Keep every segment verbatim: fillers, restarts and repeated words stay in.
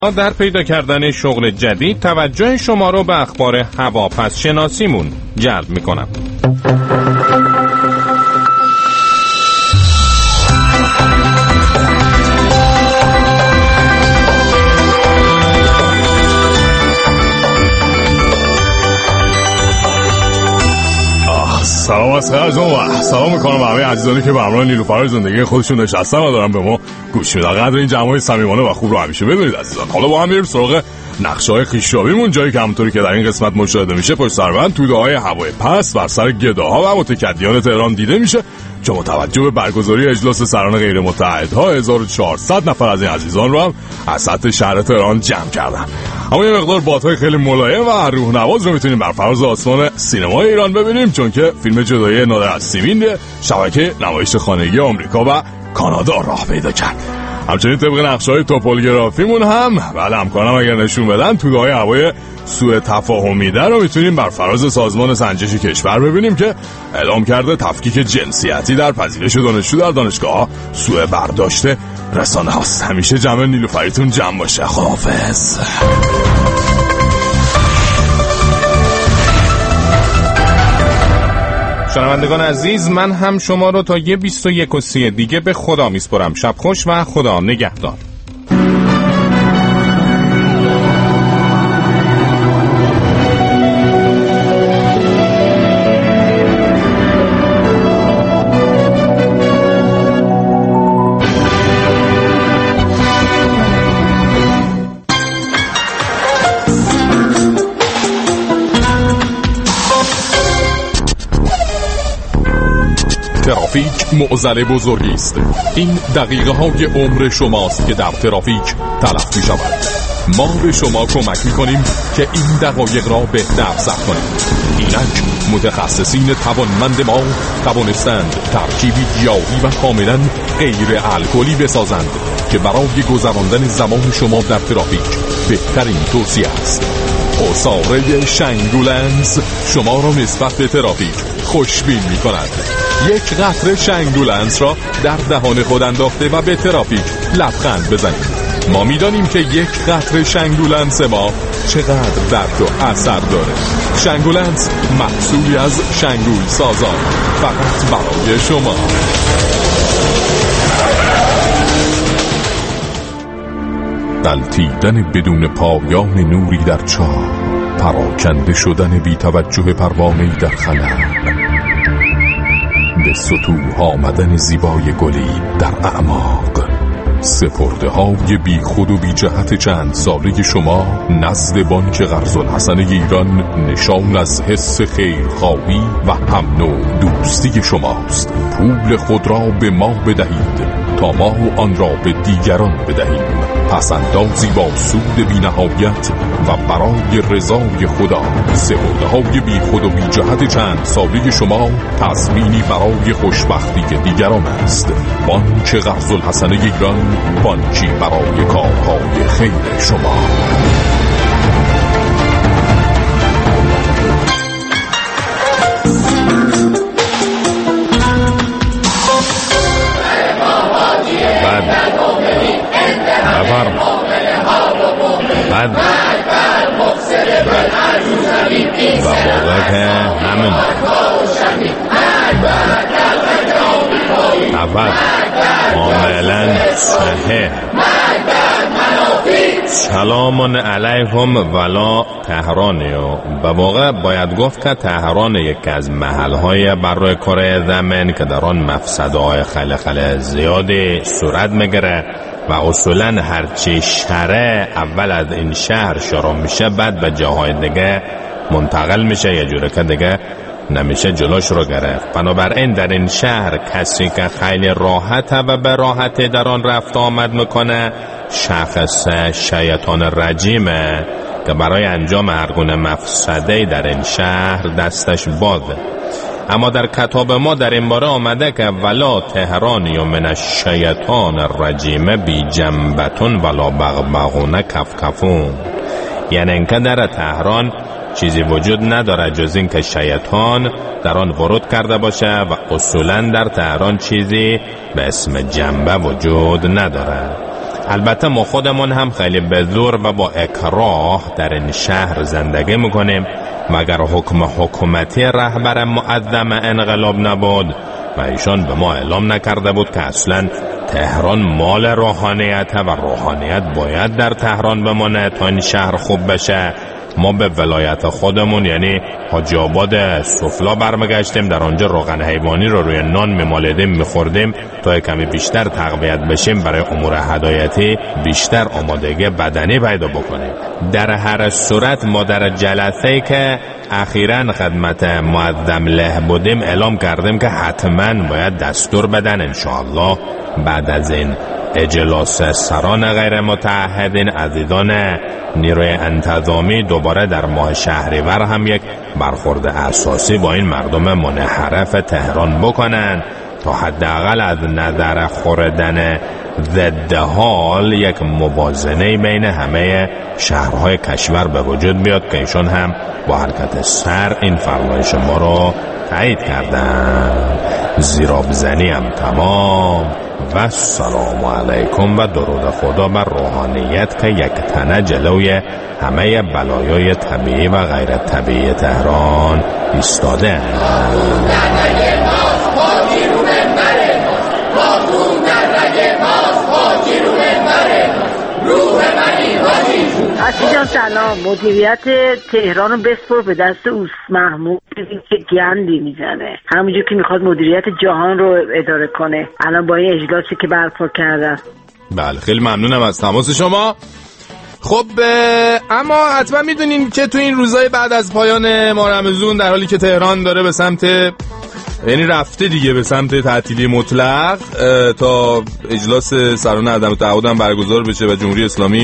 در پیدا کردن شغل جدید توجه شما رو به اخبار هواپس شناسیمون جلب میکنم. سلام از خیلی جان، سلام میکنم به همه عزیزانی که به همراه نیلوفر زندگی خودشون نشستن و دارن به ما گوش میدن. قدر این جمعای صمیمانه و خوب رو همیشه بدونید عزیزان. حالا با هم میریم سراغ نقشه‌های خویش‌یابیمون، جایی که همونطوری که در این قسمت مشاهده میشه پشت سربند توده‌های هوای پس بر سر گداها و متکدیان تهران دیده میشه که متوجه به برگزاری اجلاس سران غیر متحدها هزار و چهارصد نفر از این عزیزان رو هم از سطح شهر تهران جمع کردن. اما یه مقدار بادهای خیلی ملایم و روح نواز رو میتونیم بر فراز آسمان سینمای ایران ببینیم، چون که فیلم جدایی نادر از سیمین شبکه نمایش خانگی آمریکا و کانادا راه پیدا کرد. همچنین طبق نقشه‌های توپولوگرافیمون هم بله همکارم اگر نشون بدن توده‌های هوای سوء تفاهمی در رو میتونیم بر فراز سازمان سنجش کشور ببینیم که اعلام کرده تفکیک جنسیتی در پذیرش دانشجو در دانشگاه سوء برداشت رسانه هاست. همیشه جمع نیلوفریتون جمع باشه. خداحافظ. شنوندگان عزیز، من هم شما رو تا یه بیست و یک و سی دیگه به خدا میسپرم. شب خوش و خدا نگهدار. ترافیک معضل بزرگی است. این دقیقه های عمر شماست که در ترافیک تلف می شود. ما به شما کمک می کنیم که این دقایق را بهتر ضبط کنیم. اینک متخصصین توانمند ما توانستند ترکیبی گیاهی و کاملا غیر الکلی بسازند که برای گذراندن زمان شما در ترافیک بهترین توصیه است. عصاره شنگولنز شما را نسبت به ترافیک خوشبین می کند. یک قطره شنگولنز را در دهان خود انداخته و به ترافیک لبخند بزنید. ما می دانیم که یک قطره شنگولنز ما چقدر درد و اثر داره. شنگولنز محصولی از شنگول سازان، فقط برای شما. غلتیدن بدون پایان نوری در چاه، پراکنده شدن بی توجه پروانه‌ای در خلا، به سطوح آمدن زیبای گلی در اعماق، سپرده های بی خود و بی جهت چند ساله شما نزد بانک قرض الحسن ایران نشان از حس خیرخواهی و امن و دوستی شماست. پول خود را به ما بدهید تا ما آن را به دیگران بدهیم. پسندازی با سود بی نهایت و برای رضای خدا. سپرده های بی خود و بی جهت چند ساله شما تضمینی برای خوشبختی دیگران است. بانک قرض الحسن ایران، بانکی برای کارهای خیر شما. بعد و واقع که همین اول کاملا صحیح. سلام علیکم ولا تهرانی. و واقع باید گفت که تهران یکی از محلهای بر کره زمین که در آن مفسدهای خیلی خیلی زیادی صورت میگیره و اصولا هرچی شهره اول از این شهر شروع میشه بعد به جاهای دیگه منتقل میشه، یه جوره که دیگه نمیشه جلوش رو گرفت. بنابراین در این شهر کسی که خیلی راحته و به راحتی در آن رفت آمد میکنه شخص شیطان رجیمه که برای انجام هر گونه مفسده در این شهر دستش بازه. اما در کتاب ما در این باره آمده که ولا تهرانی و من الشیطان الرجیم بی جنبتون ولا بغبغون کفکفون، یعنی اینکه در تهران چیزی وجود نداره جز این که شیطان در آن ورود کرده باشه و اصولا در تهران چیزی به اسم جنبه وجود نداره. البته ما خودمون هم خیلی به زور و با اکراه در این شهر زندگی میکنیم و اگر حکم حکومتی رهبر معظم انقلاب نبود و ایشان به ما اعلام نکرده بود که اصلا تهران مال روحانیت و روحانیت باید در تهران بمانه تا این شهر خوب بشه، ما به ولایت خودمون یعنی حاجی آباد سفلا برمیگشتیم، در آنجا روغن حیوانی رو روی نان میمالیدیم میخوردیم تا کمی بیشتر تقویت بشیم، برای امور هدایتی بیشتر آمادگی بدنی پیدا بکنیم. در هر صورت ما در جلسه‌ای که اخیراً خدمت معظم له بودیم اعلام کردیم که حتماً باید دستور بدن انشاءالله بعد از این اجلاس سران غیر متعهدین عزیزان نیروی انتظامی دوباره در ماه شهریور هم یک برخورد اساسی با این مردم منحرف تهران بکنن تا حداقل از نظر خوردن ضد حال یک موازنه بین همه شهرهای کشور به وجود بیاد که ایشون هم با حرکت سر این فرمایش ما رو تایید کردن. زیرابزنی هم تمام و السلام علیکم و درود خدا بر روحانیت که یک تنه جلوی همه بلایای طبیعی و غیر طبیعی تهران ایستاده. عزیزان سلام، مدیریت تهران رو بسپر به دست اوس محمود که گندی میزنه، همونجور که میخواد مدیریت جهان رو اداره کنه الان با این اجلاسی که برپا کردن. بله خیلی ممنونم از تماس شما. خب اما حتما میدونین که تو این روزهای بعد از پایان ماه رمضان در حالی که تهران داره به سمت یعنی رفته دیگه به سمت تعطیلی مطلق تا اجلاس سران عدم تعهد هم برگزار بشه و جمهوری اسلامی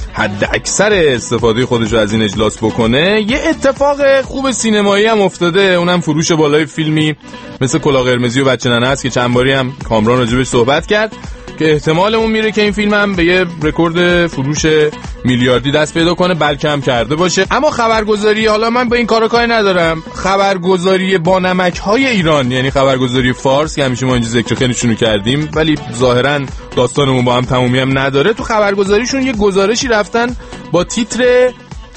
حد اکثر استفاده خودش رو از این اجلاس بکنه، یه اتفاق خوب سینمایی هم افتاده، اونم فروش بالای فیلمی مثل کلاه قرمزی و بچه ننه است که چند باری هم کامران راجبش صحبت کرد که احتمال اون میره که این فیلم هم به یه رکورد فروش میلیاردی دست پیدا کنه، بلکه هم کرده باشه. اما خبرگزاری، حالا من با این کارا کاری ندارم، خبرگزاری با نمک های ایران یعنی خبرگزاری فارس که همیشه ما اینجا ذکر خیلیشونو کردیم ولی ظاهرا داستانمون با هم تمومی هم نداره، تو خبرگزاریشون یه گزارشی رفتن با تیتر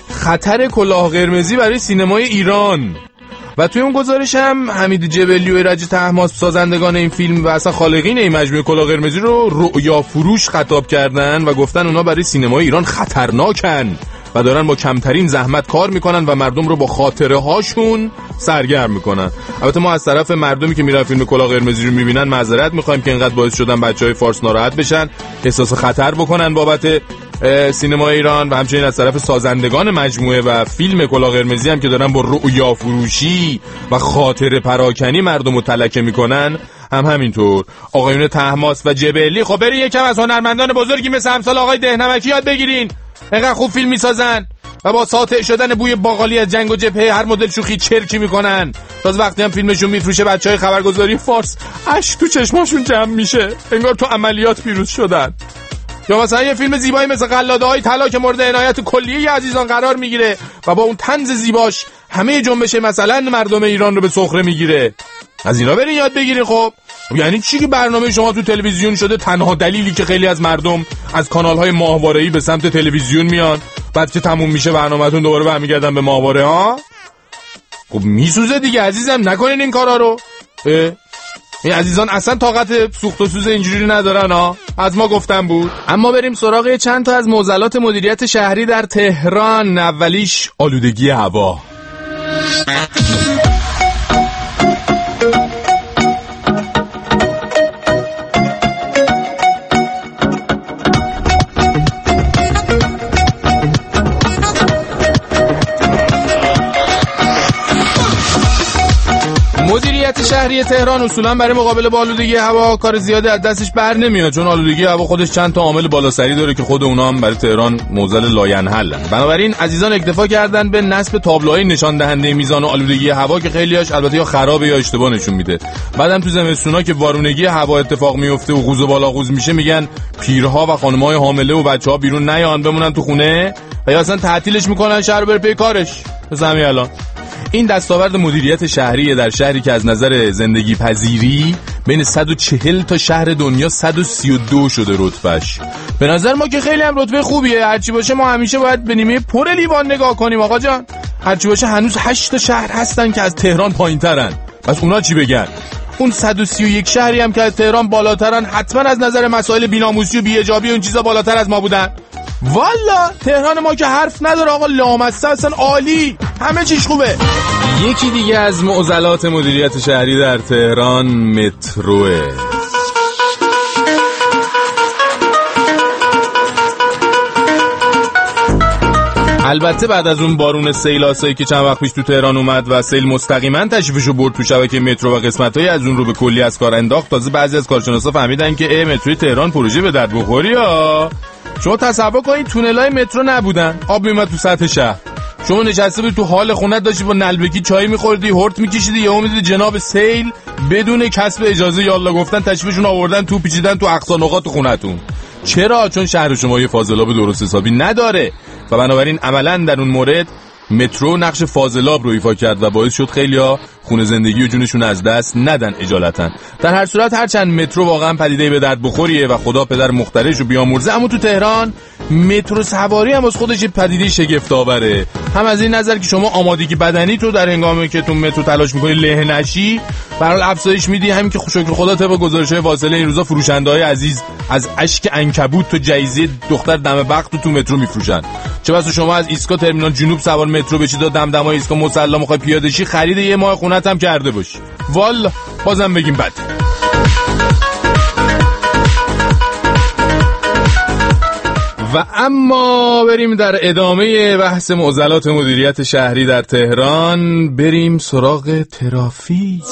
خطر کلاه قرمزی برای سینمای ایران و توی اون گزارش هم حمید جبلی و ایرج طهماسب سازندگان این فیلم و اصلا خالقین این مجموعه کلاه قرمزی رو رؤیا فروش خطاب کردن و گفتن اونا برای سینمای ایران خطرناکن و دارن با کمترین زحمت کار میکنن و مردم رو با خاطره هاشون سرگرم میکنن. البته ما از طرف مردمی که میرن فیلم کلاه قرمزی رو میبینن معذرت میخوایم که اینقدر باعث شدن بچهای فارس ناراحت بشن، احساس خطر بکنن بابت سینما ایران و همچنین از طرف سازندگان مجموعه و فیلم کلاه قرمزی هم که دارن با رؤیا فروشی و خاطره پراکنی مردم رو تلکه میکنن هم همینطور. آقایون طهماسب و جبلی خب برین یکم از هنرمندان بزرگی مثل امثال آقای دهنمکی یاد بگیرین، اینقدر خوب فیلم میسازن و با ساطع شدن بوی باقالی از جنگ و جبهه هر مدل شوخی چرکی میکنن. تازه وقتی هم فیلمشون میفروشه بچهای خبرگزاری فارس اشک تو چشماشون جمع میشه، انگار تو عملیات پیروز شدن. یا مثلا یه فیلم زیبایی مثل قلاده‌های طلا که مورد عنایت کلیه عزیزان قرار میگیره و با اون طنز زیباش همه جنبش مثلا مردم ایران رو به سخره میگیره، از اینا برین یاد بگیرین. خب یعنی چی که برنامه شما تو تلویزیون شده تنها دلیلی که خیلی از مردم از کانال‌های ماهواره‌ای به سمت تلویزیون میان، بعد که تموم میشه برنامه‌تون دوباره برمیگردن به ماهواره ها؟ خب میسوزه دیگه عزیزم، نکنین این کارا رو. این عزیزان اصلا طاقت سوخت و سوز اینجوری ندارن ها، از ما گفتم بود. اما بریم سراغ چند تا از معضلات مدیریت شهری در تهران. اولیش آلودگی هوا. مدیریت شهری تهران اصولا برای مقابله با آلودگی هوا کار زیادی از دستش بر نمیاد، چون آلودگی هوا خودش چند تا عامل بالاسری داره که خود اونا هم برای تهران معضل لاینحلن. بنابراین عزیزان اکتفا کردن به نصب تابلوهای نشان دهنده میزان آلودگی هوا که خیلیاش البته یا خرابه یا اشتباه نشون میده. بعدم تو زمستونا که وارونگی هوا اتفاق میفته و قوز و بالا قوز میشه میگن پیرها و خانم‌های حامله و بچه‌ها بیرون نیان بمونن تو خونه و یا اصلا تعطیلش میکنن شهر بره پی کارش. مثلا الان این دستاورد مدیریت شهری در شهری که از نظر زندگی پذیری بین صد و چهل تا شهر دنیا صد و سی و دو شده رتبهش. به نظر ما که خیلی هم رتبه خوبیه. هرچی باشه ما همیشه باید به نیمه پر لیوان نگاه کنیم آقا جان. هرچی باشه هنوز هشت تا شهر هستن که از تهران پایین‌ترن. پس اونا چی بگن؟ اون صد و سی و یک شهری هم که از تهران بالاترن حتما از نظر مسائل بی‌ناموسی و بی‌حجابی اون چیزا بالاتر از ما بودن. والا تهران ما که حرف نداره آقا، لامصب اصلا عالی، همه چیش خوبه. یکی دیگه از معضلات مدیریت شهری در تهران متروه. البته بعد از اون بارون سیلاسایی که چند وقت پیش تو تهران اومد و سیل مستقیما تشریفشو برد تو شبکه مترو و قسمت‌های از اون رو به کلی از کار انداخت، تازه بعضی از کارشناسا فهمیدن که ای متروی تهران پروژه به درد بخوری ها. شما تصور کنید تونلای مترو نبودن، آب میومد تو سطح شهر، شما نشسته بودی تو حال خونت داشتی با نلبکی چای می‌خوردی، هورت می‌کشیدی، یهو می‌دیدی جناب سیل بدون کسب اجازه یالا گفتن تشریفشون آوردن تو پیچیدن تو اقصا نقاط خونتون. چرا؟ چون شهر شما یه فاضلاب درست حسابی نداره و بنابراین عملاً در اون مورد مترو نقش فاضلاب رو ایفا کرد و باعث شد خیلیا خونه زندگی و جونشون از دست ندن اجالتاً. در هر صورت هرچند مترو واقعا پدیده به درد بخوریه و خدا پدر مخترعش رو بیامرزه، اما تو تهران مترو سواری هم از خودش پدیده شگفت آوره. هم از این نظر که شما آمادگی بدنی تو در هنگامی که تو مترو تلاش می‌کنی له نشی برای افزایش میدی، همین که شکر خدا طبق گزارش‌های واصله این روزا فروشنده‌های عزیز از اشک عنکبوت تو جایزه دختر دم بخت تو, تو مترو میفروشن. چه بسا شما از ایستگاه ترمینال جنوب سوار مترو بشی تا دمدمای ایستگاه مصلا می‌خوای پیاده شی، خرید یه ماه خونت هم کرده باشی. والا بازم بگیم بد. و اما بریم در ادامه بحث معضلات مدیریت شهری در تهران، بریم سراغ ترافیک.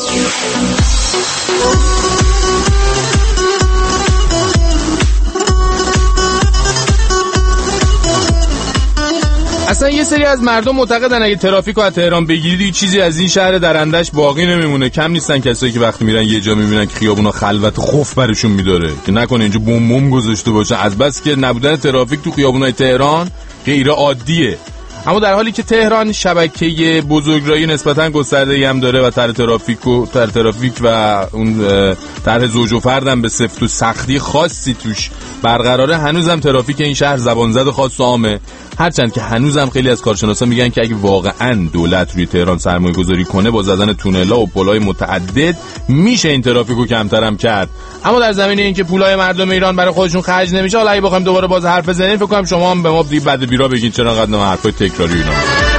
اصلا یه سری از مردم معتقدن اگه ترافیک رو از تهران بگیرید هیچ چیزی از این شهر درندش باقی نمیمونه. کم نیستن کسایی که وقتی میرن یه جا میبینن که خیابونا خلوت خوف برشون میداره که نکنه اینجا بوم بوم گذاشته باشه، از بس که نبودن ترافیک تو خیابونای تهران غیر عادیه. اما در حالی که تهران شبکه بزرگراهی نسبتاً گسترده‌ای هم داره و طرح ترافیک و طرح ترافیک و اون طرح زوج و فردم به سفت و سختی خاصی توش برقراره، هنوزم ترافیک این شهر زبانزد و خاص و عامه. هرچند که هنوزم خیلی از کارشناسا میگن که اگه واقعاً دولت روی تهران سرمایه گذاری کنه با زدن تونل‌ها و پل‌های متعدد میشه این ترافیکو کمتر هم کرد. اما در زمینه اینکه پولای مردم ایران برای خودشون خرج نمیشه، حالا اگه بخوایم دوباره باز حرف بزنیم فکر کنم شما هم به ما بی بد بیرا بگین چرا انقدر حرفای تکراری اینا.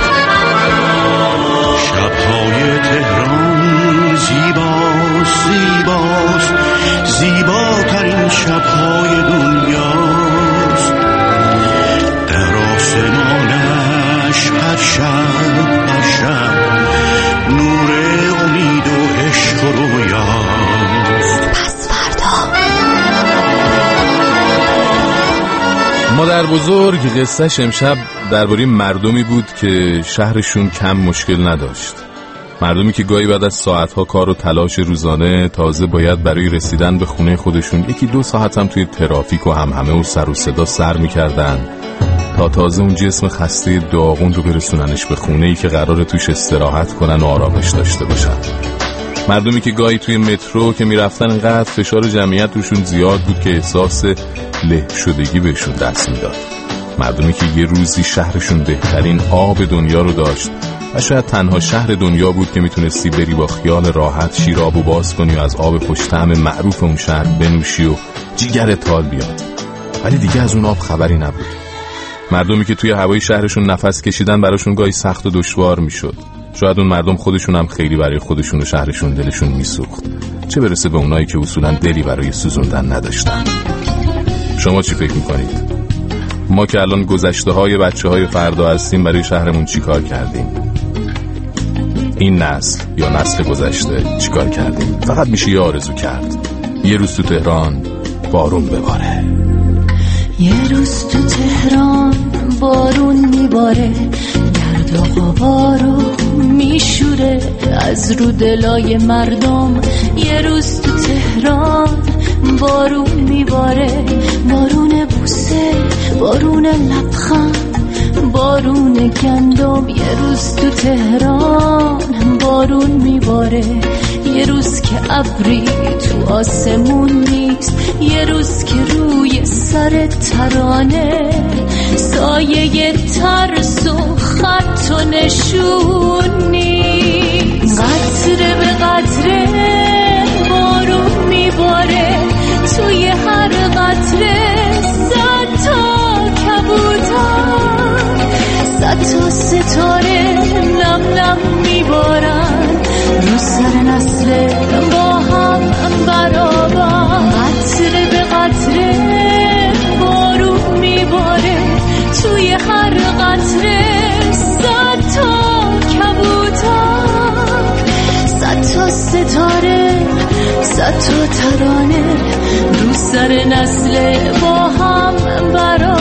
شب‌های تهران زیباست زیباست زیباترین شب‌های دنیاست، در آسمانش هر شب هر شب نور امید و عشق و رویاست. پس فردا مادر بزرگ قصهش امشب درباره مردمی بود که شهرشون کم مشکل نداشت، مردمی که گاهی بعد از ساعتها کار و تلاش روزانه تازه باید برای رسیدن به خونه خودشون یکی دو ساعت هم توی ترافیک و همهمه و سر و صدا سر میکردن تا تازه اون جسم خسته داغون رو برسوننش به خونه‌ای که قراره توش استراحت کنن و آرامش داشته باشن. مردمی که گاهی توی مترو که میرفتن اینقدر فشار جمعیت روشون زیاد بود که احساس له شدگی بهشون دست میداد. مردمی که یه روزی شهرشون بهترین آب دنیا رو داشت و شاید تنها شهر دنیا بود که میتونستی بری با خیال راحت شیر آبو باز کنی و از آب خوش‌طعم معروف اون شهر بنوشی و جیگرت حال بیاد، ولی دیگه از اون آب خبری نبود. مردمی که توی هوای شهرشون نفس کشیدن براشون گاهی سخت و دشوار میشد. شاید اون مردم خودشون هم خیلی برای خودشون و شهرشون دلشون میسوخت، چه برسه به اونایی که اصولاً دلی برای سوزوندن نداشتن. شما چی فکر میکنید؟ ما که الان گذشته های بچه های فردا هستیم برای شهرمون چی کار کردیم؟ این نسل یا نسل گذشته چی کار کردیم؟ فقط میشه یه آرزو کرد یه روز تو تهران بارون بباره. یه روز تو تهران بارون میباره، گرد و غبارو میشوره از رو دلای مردم. یه روز تو تهران بارون میباره، بارون بوسه، بارون لبخند، بارون گندم. یه روز تو تهران بارون میباره، یه روز که ابری تو آسمون نیست، یه روز که روی سر ترانه سایه ترس و خط و نشون نیست. قطره به قطره بارون میباره، توی هر قطره صد تا کبوتر، صد تا ستاره نم نم میبارن رو سر نسل با هم برابر. قطره به قطره بارون میباره، توی هر قطره صد تا کبوتر، صد تا ستاره، صد تا ترانه رو سر نسل با هم برابر.